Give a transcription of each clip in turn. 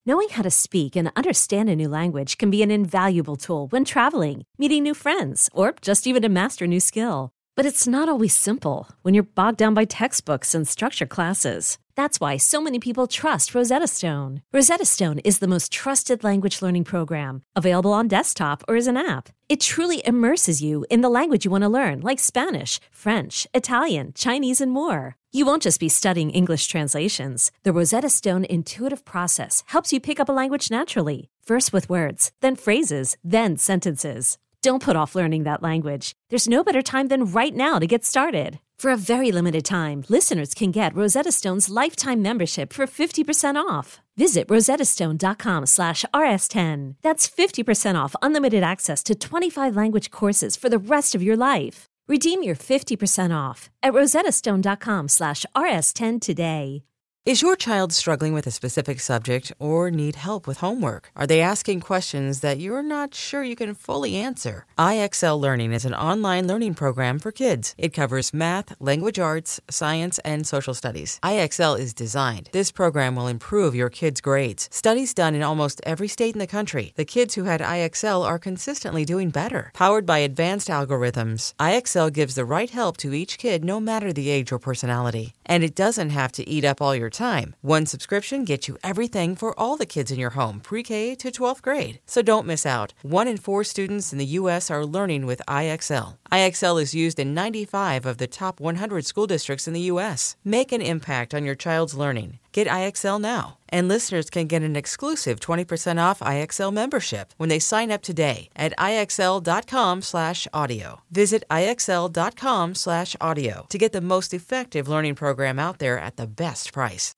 Knowing how to speak and understand a new language can be an invaluable tool when traveling, meeting new friends, or just even to master a new skill. But it's not always simple when you're bogged down by textbooks and structured classes. That's why so many people trust Rosetta Stone. Rosetta Stone is the most trusted language learning program, available on desktop or as an app. It truly immerses you in the language you want to learn, like Spanish, French, Italian, Chinese, and more. You won't just be studying English translations. The Rosetta Stone intuitive process helps you pick up a language naturally, first with words, then phrases, then sentences. Don't put off learning that language. There's no better time than right now to get started. For a very limited time, listeners can get Rosetta Stone's lifetime membership for 50% off. Visit rosettastone.com/rs10. That's 50% off unlimited access to 25 language courses for the rest of your life. Redeem your 50% off at rosettastone.com/rs10 today. Is your child struggling with a specific subject or need help with homework? Are they asking questions that you're not sure you can fully answer? IXL Learning is an online learning program for kids. It covers math, language arts, science, and social studies. IXL is designed. This program will improve your kids' grades. Studies done in almost every state in the country. The kids who had IXL are consistently doing better. Powered by advanced algorithms, IXL gives the right help to each kid no matter the age or personality. And it doesn't have to eat up all your time. One subscription gets you everything for all the kids in your home, pre-K to 12th grade. So don't miss out. 1 in 4 students in the U.S. are learning with IXL. IXL is used in 95 of the top 100 school districts in the U.S. Make an impact on your child's learning. Get IXL now. And listeners can get an exclusive 20% off IXL membership when they sign up today at IXL.com/audio. Visit IXL.com/audio to get the most effective learning program out there at the best price.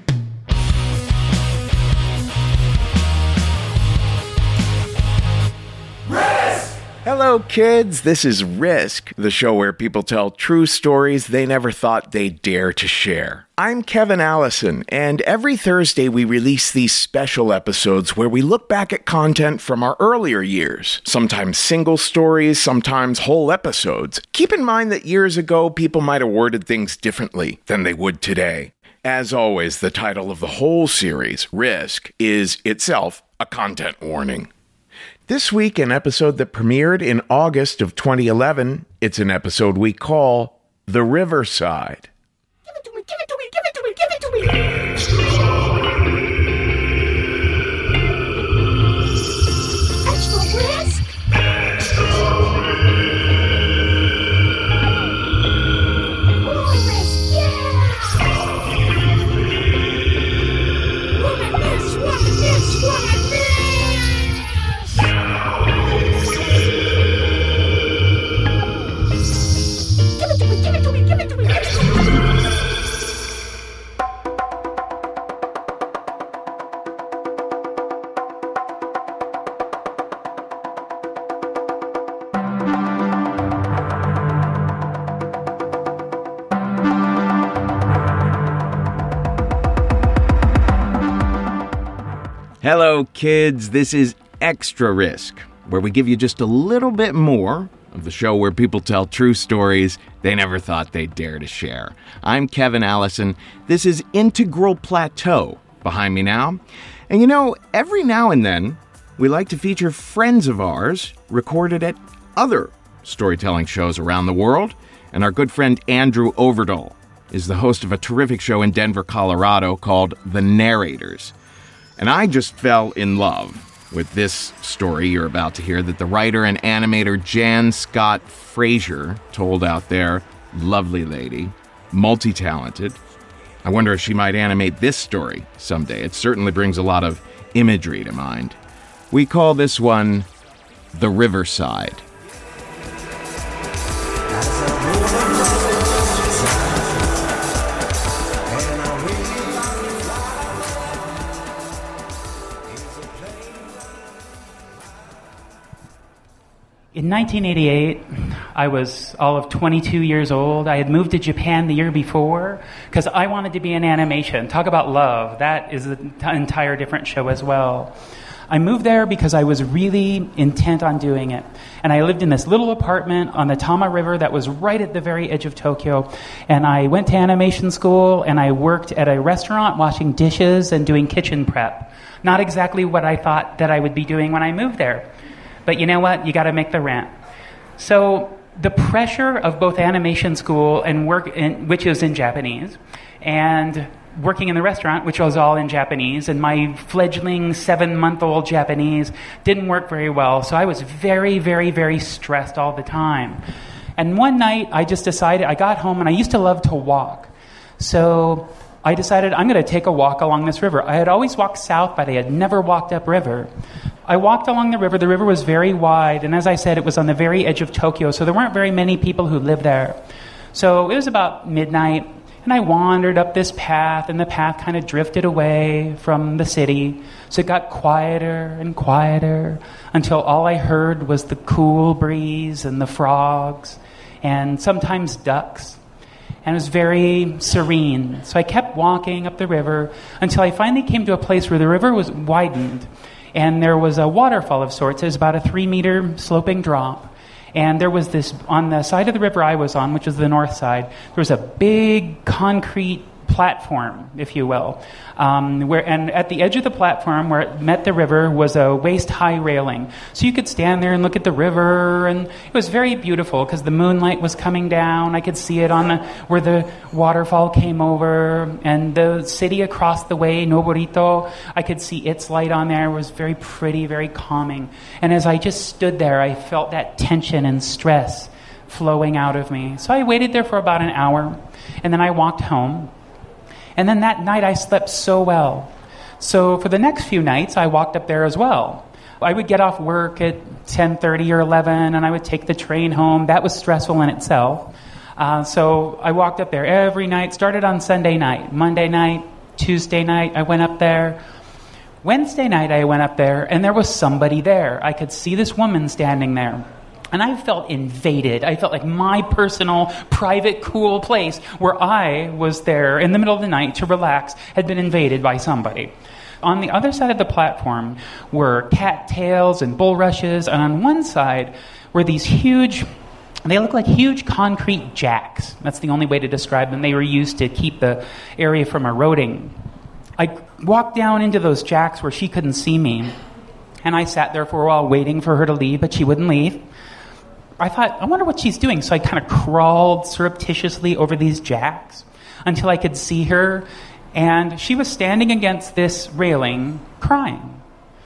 Hello, kids. This is Risk, the show where people tell true stories they never thought they'd dare to share. I'm Kevin Allison, and every Thursday we release these special episodes where we look back at content from our earlier years, sometimes single stories, sometimes whole episodes. Keep in mind that years ago, people might have worded things differently than they would today. As always, the title of the whole series, Risk, is itself a content warning. This week, an episode that premiered in August of 2011, it's an episode we call The Riverside. Give it to me, give it to me, give it to me, give it to me! Extra risk! More risk, yeah! Woman miss, woman miss, woman miss! Give it to me, give it to me, give it to me! Hello, kids. This is Extra Risk, where we give you just a little bit more of the show where people tell true stories they never thought they'd dare to share. I'm Kevin Allison. This is Integral Plateau behind me now. And you know, every now and then, we like to feature friends of ours recorded at other storytelling shows around the world. And our good friend Andrew Overdahl is the host of a terrific show in Denver, Colorado called The Narrators. And I just fell in love with this story you're about to hear that the writer and animator Jan Scott Frazier told out there. Lovely lady, multi-talented. I wonder if she might animate this story someday. It certainly brings a lot of imagery to mind. We call this one The Riverside. In 1988, I was all of 22 years old. I had moved to Japan the year before because I wanted to be in animation. Talk about love. That is an entire different show as well. I moved there because I was really intent on doing it. And I lived in this little apartment on the Tama River that was right at the very edge of Tokyo. And I went to animation school, and I worked at a restaurant washing dishes and doing kitchen prep. Not exactly what I thought that I would be doing when I moved there. But you know what? You got to make the rent. So the pressure of both animation school and work, which is in Japanese, and working in the restaurant, which was all in Japanese, and my fledgling 7-month-old Japanese didn't work very well. So I was very, very, very stressed all the time. And one night I just decided, I got home, and I used to love to walk. So I decided I'm going to take a walk along this river. I had always walked south, but I had never walked upriver. I walked along the river. The river was very wide, and as I said, it was on the very edge of Tokyo, so there weren't very many people who lived there. So it was about midnight, and I wandered up this path, and the path kind of drifted away from the city. So it got quieter and quieter until all I heard was the cool breeze and the frogs and sometimes ducks. And it was very serene. So I kept walking up the river until I finally came to a place where the river was widened, and there was a waterfall of sorts. It was about a 3-meter sloping drop. And there was this, on the side of the river I was on, which was the north side, there was a big concrete platform, if you will. And at the edge of the platform where it met the river was a waist-high railing. So you could stand there and look at the river, and it was very beautiful because the moonlight was coming down. I could see it on where the waterfall came over, and the city across the way, Noborito, I could see its light on there. It was very pretty, very calming. And as I just stood there, I felt that tension and stress flowing out of me. So I waited there for about an hour, and then I walked home. And then that night I slept so well. So for the next few nights, I walked up there as well. I would get off work at 10:30 or 11, and I would take the train home. That was stressful in itself. So I walked up there every night, started on Sunday night. Monday night, Tuesday night, I went up there. Wednesday night, I went up there, and there was somebody there. I could see this woman standing there. And I felt invaded. I felt like my personal, private, cool place where I was there in the middle of the night to relax had been invaded by somebody. On the other side of the platform were cattails and bulrushes, and on one side were these huge, they look like huge concrete jacks. That's the only way to describe them. They were used to keep the area from eroding. I walked down into those jacks where she couldn't see me, and I sat there for a while waiting for her to leave, but she wouldn't leave. I thought, I wonder what she's doing. So I kind of crawled surreptitiously over these jacks until I could see her. And she was standing against this railing crying.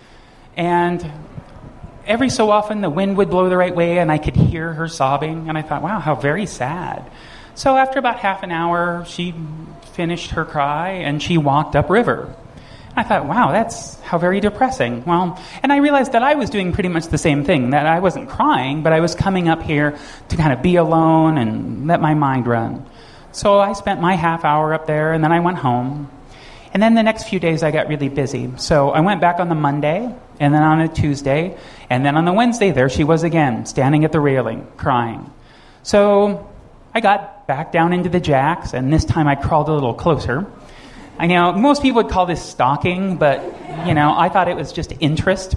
And every so often the wind would blow the right way and I could hear her sobbing. And I thought, wow, how very sad. So after about half an hour, she finished her cry and she walked upriver. I thought, wow, that's how very depressing. Well, and I realized that I was doing pretty much the same thing, that I wasn't crying, but I was coming up here to kind of be alone and let my mind run. So I spent my half hour up there, and then I went home. And then the next few days I got really busy. So I went back on the Monday, and then on a Tuesday, and then on the Wednesday, there she was again, standing at the railing, crying. So I got back down into the jacks, and this time I crawled a little closer. I know most people would call this stalking, but, I thought it was just interest.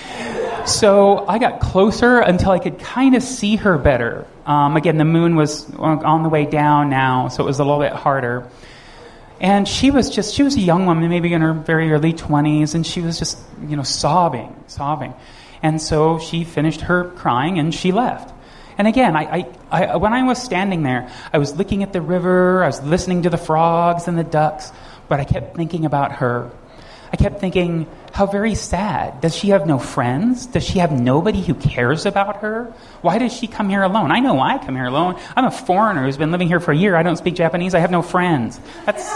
So I got closer until I could kind of see her better. Again, the moon was on the way down now, so it was a little bit harder. And she was a young woman, maybe in her very early 20s, and she was just, sobbing. And so she finished her crying, and she left. And again, I when I was standing there, I was looking at the river, I was listening to the frogs and the ducks, but I kept thinking about her. I kept thinking, how very sad. Does she have no friends? Does she have nobody who cares about her? Why does she come here alone? I know why I come here alone. I'm a foreigner who's been living here for a year. I don't speak Japanese. I have no friends. That's,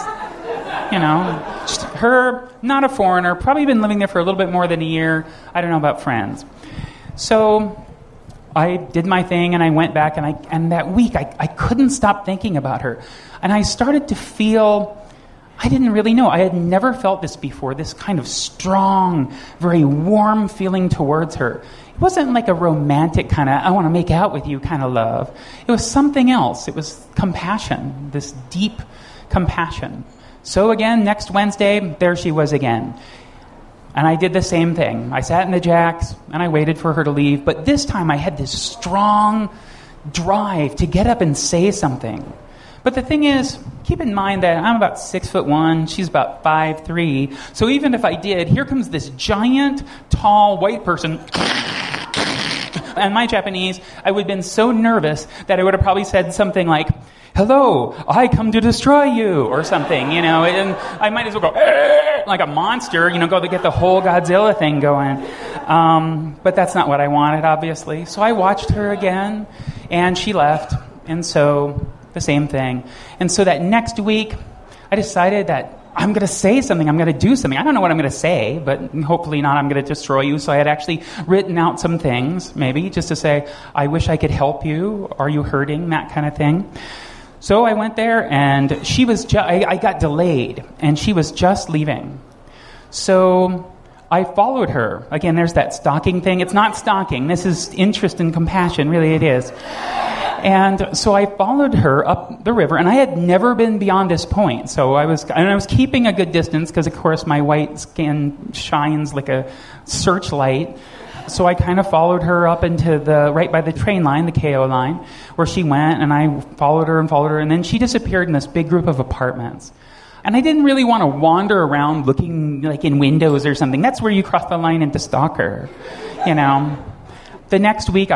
her, not a foreigner, probably been living there for a little bit more than a year. I don't know about friends. So I did my thing, and I went back, and that week I couldn't stop thinking about her. And I started to feel, I didn't really know. I had never felt this before, this kind of strong, very warm feeling towards her. It wasn't like a romantic kind of, I want to make out with you kind of love. It was something else. It was compassion, this deep compassion. So again, next Wednesday, there she was again. And I did the same thing. I sat in the jacks, and I waited for her to leave. But this time I had this strong drive to get up and say something. But the thing is, keep in mind that I'm about 6'1", she's about 5'3". So even if I did, here comes this giant, tall, white person. And my Japanese, I would have been so nervous that I would have probably said something like, "Hello, I come to destroy you," or something, and I might as well go, like a monster, go to get the whole Godzilla thing going. But that's not what I wanted, obviously. So I watched her again, and she left, and so the same thing. And so that next week, I decided that I'm going to say something. I'm going to do something. I don't know what I'm going to say, but hopefully not. I'm going to destroy you. So I had actually written out some things, maybe, just to say, I wish I could help you. Are you hurting? That kind of thing. So I went there, and I got delayed, and she was just leaving. So I followed her. Again, there's that stalking thing. It's not stalking. This is interest and compassion. Really, it is. And so I followed her up the river, and I had never been beyond this point. So I was keeping a good distance because, of course, my white skin shines like a searchlight. So I kind of followed her up into right by the train line, the KO line, where she went, and I followed her, and then she disappeared in this big group of apartments. And I didn't really want to wander around looking like in windows or something. That's where you cross the line into stalker, The next week,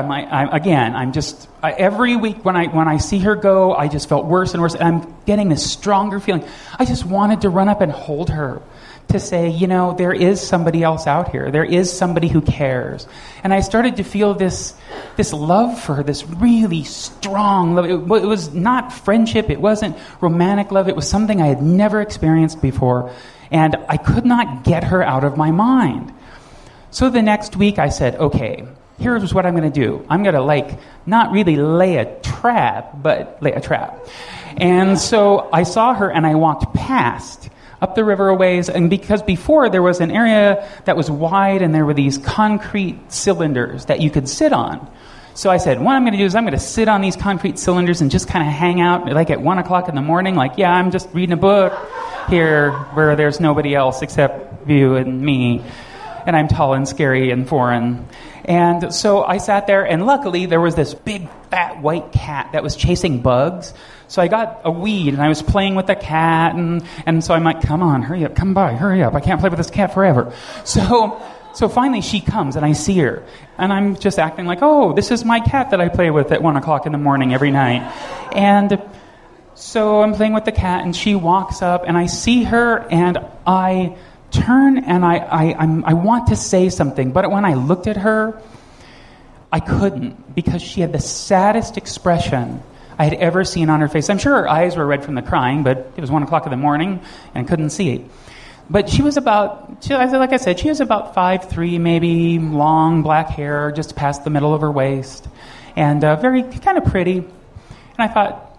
every week when I see her go, I just felt worse and worse. And I'm getting this stronger feeling. I just wanted to run up and hold her to say, there is somebody else out here. There is somebody who cares. And I started to feel this love for her, this really strong love. It was not friendship. It wasn't romantic love. It was something I had never experienced before. And I could not get her out of my mind. So the next week I said, okay, here's what I'm going to do. I'm going to not really lay a trap, but lay a trap. And so I saw her and I walked past up the river a ways, and because before there was an area that was wide and there were these concrete cylinders that you could sit on. So I said, what I'm going to do is I'm going to sit on these concrete cylinders and just kind of hang out at 1 o'clock in the morning, I'm just reading a book here where there's nobody else except you and me, and I'm tall and scary and foreign. And so I sat there, and luckily there was this big, fat, white cat that was chasing bugs. So I got a weed, and I was playing with the cat, and so I'm like, come on, hurry up, come by, hurry up. I can't play with this cat forever. So finally she comes, and I see her. And I'm just acting like, oh, this is my cat that I play with at 1 o'clock in the morning every night. And so I'm playing with the cat, and she walks up, and I see her, and I turn, and I want to say something. But when I looked at her, I couldn't, because she had the saddest expression I had ever seen on her face. I'm sure her eyes were red from the crying, but it was 1 o'clock in the morning and couldn't see it. But she was about 5'3", maybe, long black hair just past the middle of her waist, and very kind of pretty. And I thought,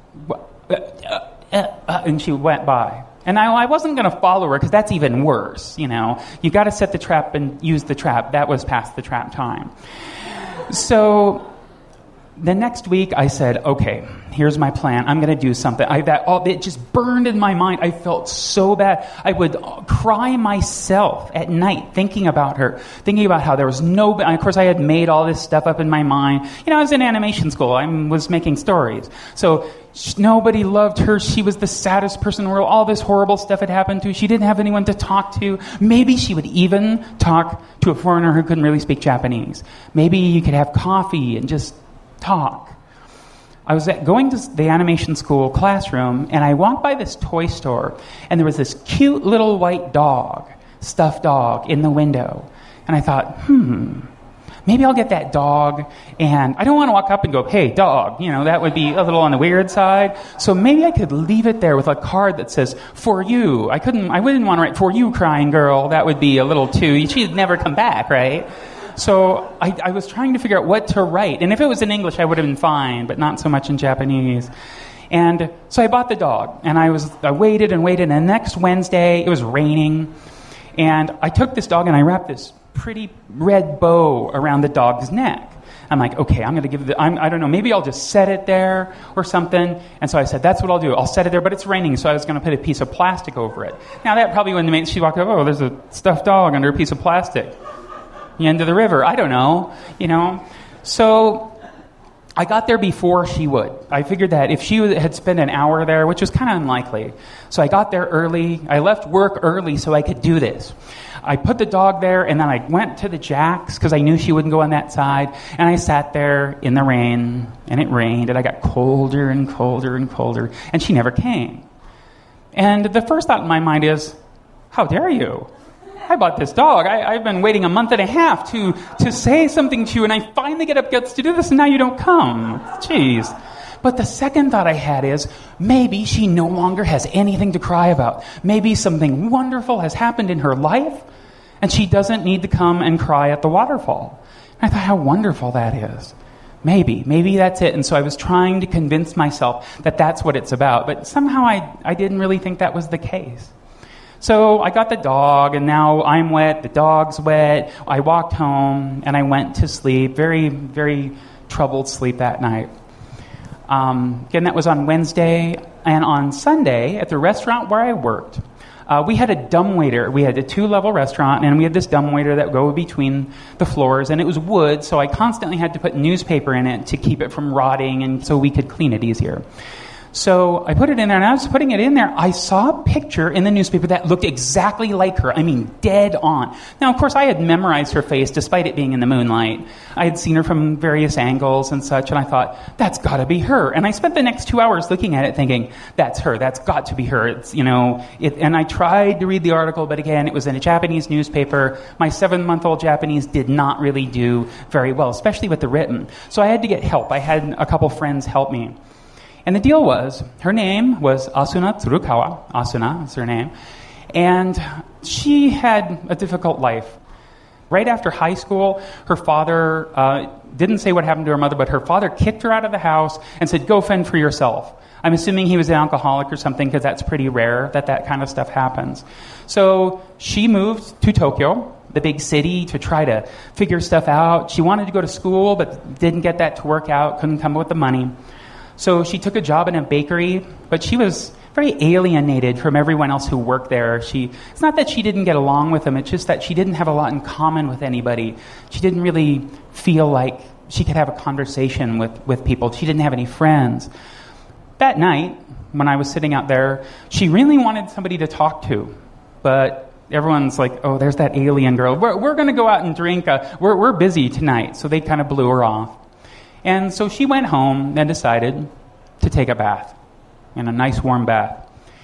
and she went by. And I wasn't going to follow her because that's even worse, You got to set the trap and use the trap. That was past the trap time. So the next week I said, okay, here's my plan. I'm going to do something. It just burned in my mind. I felt so bad. I would cry myself at night thinking about her, thinking about how there was no... Of course, I had made all this stuff up in my mind. I was in animation school. I was making stories. So nobody loved her. She was the saddest person in the world. All this horrible stuff had happened to her. She didn't have anyone to talk to. Maybe she would even talk to a foreigner who couldn't really speak Japanese. Maybe you could have coffee and just talk. I was going to the animation school classroom, and I walked by this toy store, and there was this cute little white dog, stuffed dog, in the window. And I thought, maybe I'll get that dog, and I don't want to walk up and go, hey, dog, that would be a little on the weird side. So maybe I could leave it there with a card that says, for you. I wouldn't want to write, for you, crying girl. That would be a little too, she'd never come back, right? So I was trying to figure out what to write. And if it was in English, I would have been fine, but not so much in Japanese. And so I bought the dog, and I waited and waited, and next Wednesday, it was raining, and I took this dog, and I wrapped this pretty red bow around the dog's neck. I'm like, okay, I'm going to give it, I don't know, maybe I'll just set it there or something. And so I said, that's what I'll do. I'll set it there, but it's raining, so I was going to put a piece of plastic over it. Now, that probably wouldn't make, she walked up, oh, there's a stuffed dog under a piece of plastic. The end of the river. I don't know, So I got there before she would. I figured that if she had spent an hour there, which was kind of unlikely. So I got there early. I left work early so I could do this. I put the dog there, and then I went to the jacks because I knew she wouldn't go on that side. And I sat there in the rain, and it rained, and I got colder and colder and colder, and she never came. And the first thought in my mind is, how dare you? I bought this dog. I've been waiting a month and a half to say something to you, and I finally get up guts to do this, and now you don't come. Jeez. But the second thought I had is, maybe she no longer has anything to cry about. Maybe something wonderful has happened in her life, and she doesn't need to come and cry at the waterfall. And I thought, how wonderful that is. Maybe that's it. And so I was trying to convince myself that that's what it's about. But somehow I didn't really think that was the case. So I got the dog, and now I'm wet, the dog's wet. I walked home, and I went to sleep, very, very troubled sleep that night. Again, that was on Wednesday. And on Sunday, at the restaurant where I worked, we had a dumbwaiter. We had a 2-level restaurant, and we had this dumbwaiter that would go between the floors, and it was wood, so I constantly had to put newspaper in it to keep it from rotting, and so we could clean it easier. So I put it in there, and I was putting it in there. I saw a picture in the newspaper that looked exactly like her. I mean, dead on. Now, of course, I had memorized her face despite it being in the moonlight. I had seen her from various angles and such, and I thought, that's got to be her. And I spent the next 2 hours looking at it thinking, that's her. That's got to be her. It's, and I tried to read the article, but again, it was in a Japanese newspaper. My 7-month-old Japanese did not really do very well, especially with the written. So I had to get help. I had a couple friends help me. And the deal was, her name was Asuna Tsurukawa. Asuna is her name. And she had a difficult life. Right after high school, her father didn't say what happened to her mother, but her father kicked her out of the house and said, go fend for yourself. I'm assuming he was an alcoholic or something, because that's pretty rare that kind of stuff happens. So she moved to Tokyo, the big city, to try to figure stuff out. She wanted to go to school, but didn't get that to work out, couldn't come up with the money. So she took a job in a bakery, but she was very alienated from everyone else who worked there. It's not that she didn't get along with them, it's just that she didn't have a lot in common with anybody. She didn't really feel like she could have a conversation with people. She didn't have any friends. That night, when I was sitting out there, she really wanted somebody to talk to, but everyone's like, oh, there's that alien girl. We're going to go out and drink. We're busy tonight. So they kind of blew her off. And so she went home and decided to take a bath, in a nice warm bath.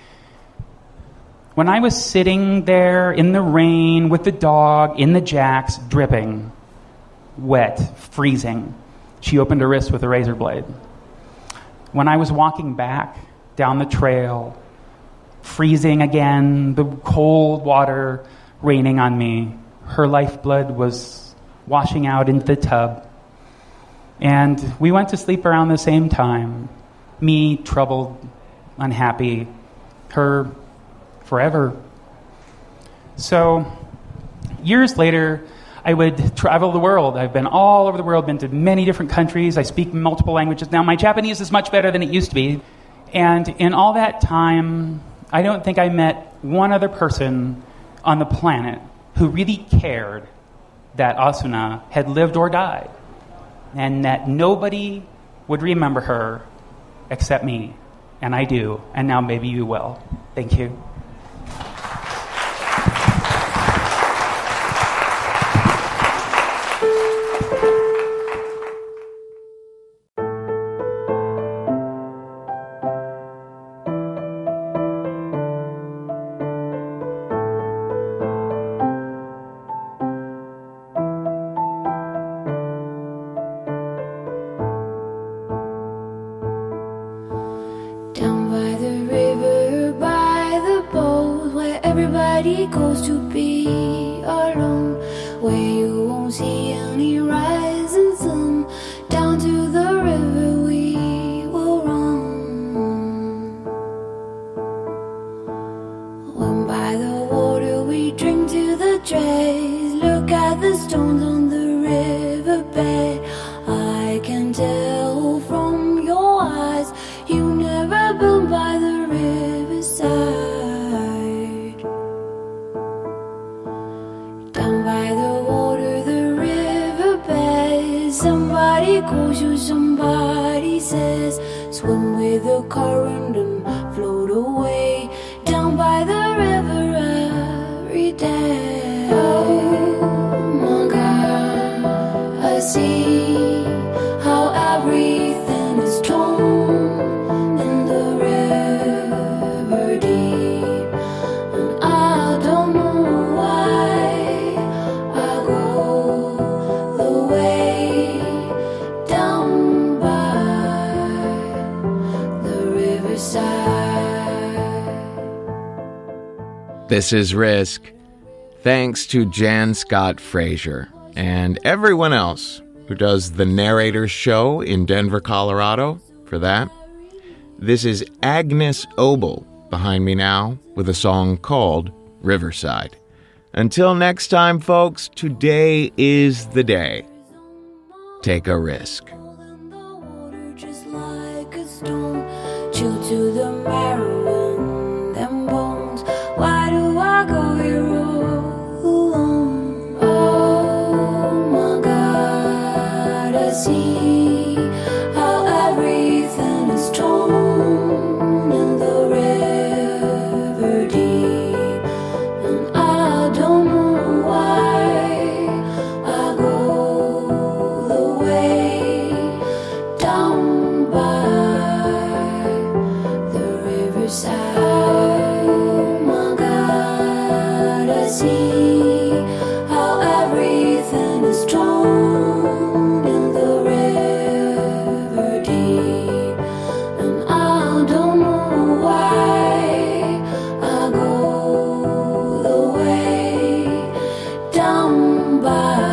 When I was sitting there in the rain with the dog, in the jacks, dripping, wet, freezing, she opened her wrist with a razor blade. When I was walking back down the trail, freezing again, the cold water raining on me, her lifeblood was washing out into the tub. And we went to sleep around the same time. Me, troubled, unhappy. Her, forever. So, years later, I would travel the world. I've been all over the world, been to many different countries. I speak multiple languages. Now, my Japanese is much better than it used to be. And in all that time, I don't think I met one other person on the planet who really cared that Asuna had lived or died, and that nobody would remember her except me. And I do. And now maybe you will. Thank you. Goes to be alone, where you won't see any rising sun. Down to the river we will run. When by the water we drink to the dregs, look at the stones on the riverbed. somebody calls you, somebody says, swim with the current and float away down by the river every day. Oh my God, I see how everything is torn in the river deep, and I don't know why I go the way down by the riverside. This is Risk. Thanks to Jan Scott Frazier and everyone else who does the Narrator's Show in Denver, Colorado for that. This is Agnes Obel behind me now with a song called Riverside. Until next time, folks, today is the day. Take a risk. Just like a stone, chill to the marrow in them bones. Why do I go here all alone? Oh my God, I see how everything is torn in the river deep, and I don't know why I go the way down by the riverside. Oh my God, I see how everything is torn in the river deep, and I don't know why I go the way down by